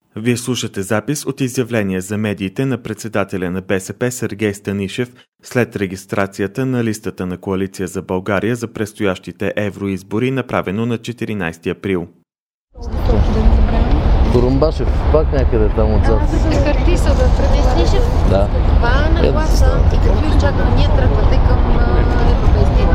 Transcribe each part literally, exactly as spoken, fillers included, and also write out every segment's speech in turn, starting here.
Вие слушате запис от изявление за медиите на председателя на БСП Сергей Станишев след регистрацията на листата на Коалиция за България за предстоящите евроизбори, направено на четиринайсети април. Корумбашев, пак някъде там отзад. Картиса да предеснишев. Да. Това на гласа и какви очаквания тръгвате към европейския?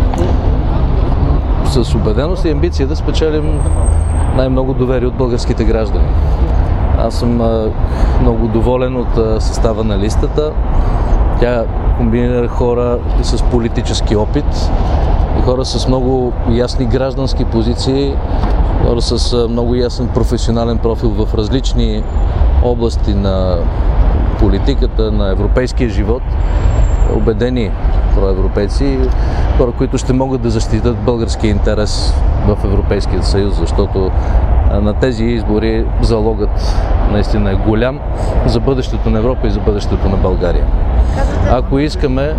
С убеденост и амбиция да спечелим най-много доверие от българските граждани. Аз съм а, много доволен от а, състава на листата. Тя комбинира хора и с политически опит, и хора с много ясни граждански позиции, хора с а, много ясен професионален профил в различни области на политиката, на европейския живот, убедени проевропейци, хора, които ще могат да защитят българския интерес в Европейския съюз, защото на тези избори залогът наистина е голям за бъдещето на Европа и за бъдещето на България. Ако искаме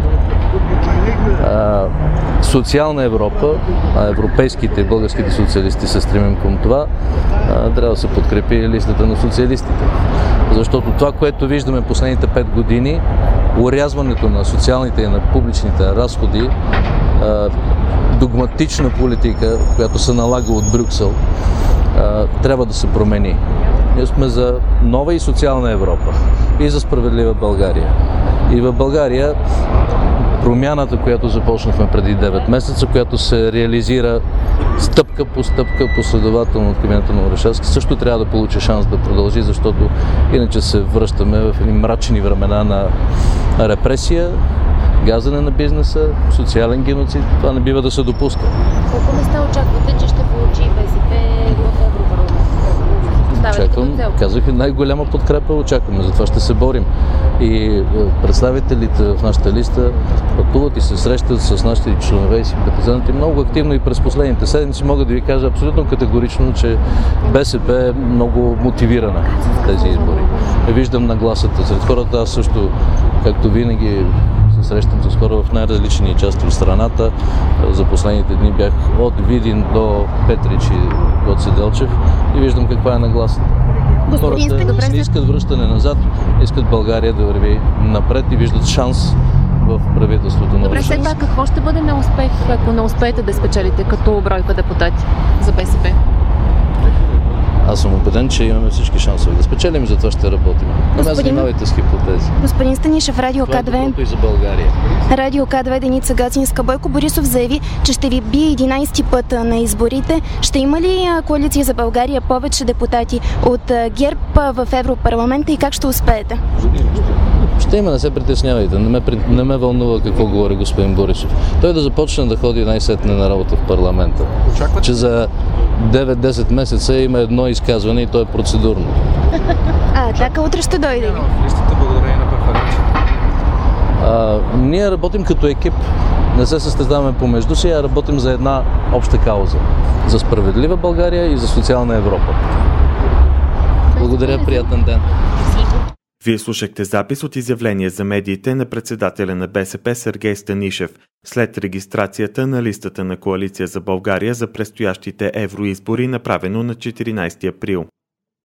а, социална Европа, а европейските и българските социалисти се стремим към това, а, трябва да се подкрепи листата на социалистите. Защото това, което виждаме последните пет години, урязването на социалните и на публичните разходи, а, догматична политика, която се налага от Брюксел, а, трябва да се промени. Ние сме за нова и социална Европа и за справедлива България. И в България промяната, която започнахме преди девет месеца, която се реализира стъпка по стъпка, последователно от кабинета на Орешарски, също трябва да получи шанс да продължи, защото иначе се връщаме в едни мрачни времена на репресия, газене на бизнеса, социален геноцид. Това не бива да се допуска. Колко места очаквате, че ще получи БСП в Европарламент? Очаквам, казах, най-голяма подкрепа очакваме, затова ще се борим. И представителите в нашата листа пътуват и се срещат с нашите членове и симпатизанти много активно и през последните седмици. Мога да ви кажа абсолютно категорично, че БСП е много мотивирана в тези избори. Виждам нагласата сред хората. Аз също, както винаги, се срещам с хора в най-различни части от страната. За последните дни бях от Видин до Петрич и Гоце Делчев и виждам каква е нагласата. Хората не искат връщане назад, искат България да върви напред и виждат шанс в правителството на Добре, след това какво ще бъде на успех, ако не успеете да спечелите като бройка депутати за БСП? Аз съм убеден, че имаме всички шансове да спечелим и за това ще работим. Не ме занимавайте с хипотези. Господин Станишев, Радио К две. Това е и за България. Радио К две Деница Гацинска. Бойко Борисов заяви, че ще ви бие единайсети път на изборите. Ще има ли Коалиция за България повече депутати от ГЕРБ в Европарламента и как ще успеете? Ще има, не се притеснявайте. Не ме, не ме вълнува какво говори господин Борисов. Той да започне да ходи най-сетне на работа в парламента. Очаквате? Че за девет-десет месеца има едно изказване и то е процедурно. А, така утре ще дойде. Листата благодарение на преференцията. Ние работим като екип. Не се състезаваме помежду си, а работим за една обща кауза. За справедлива България и за социална Европа. Благодаря, приятен ден. Вие слушахте запис от изявление за медиите на председателя на БСП Сергей Станишев след регистрацията на листата на Коалиция за България за предстоящите евроизбори, направено на четиринайсети април.